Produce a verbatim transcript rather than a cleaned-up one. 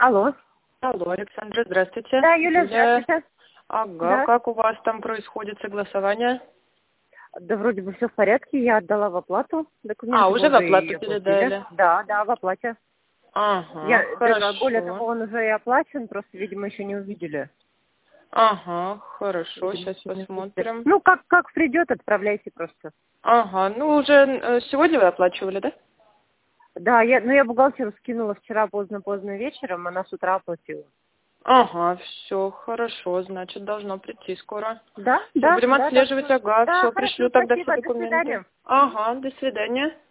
Алло. Алло, Александра, здравствуйте. Да, Юля, здравствуйте. Ага, Да. как у вас там происходит согласование? Да, вроде бы все в порядке, я отдала в оплату документы. А, уже в мы и оплату оплатили. передали? Да, да, в оплате. Ага, Я, да, более того, хорошо. он уже и оплачен, просто, видимо, еще не увидели. Ага, хорошо, Видимо, сейчас еще не увидели. посмотрим. Ну, как, как придет, отправляйте просто. Ага, ну уже э, сегодня вы оплачивали, да? Да, я, ну, я бухгалтеру скинула вчера поздно-поздно вечером, она с утра оплатила. Ага, все хорошо, значит, должно прийти скоро. Да, Все, да, будем да, так отслеживать, что... ага, Да, все, хорошо, пришлю тогда все спасибо, до документы. свидания. Ага, до свидания.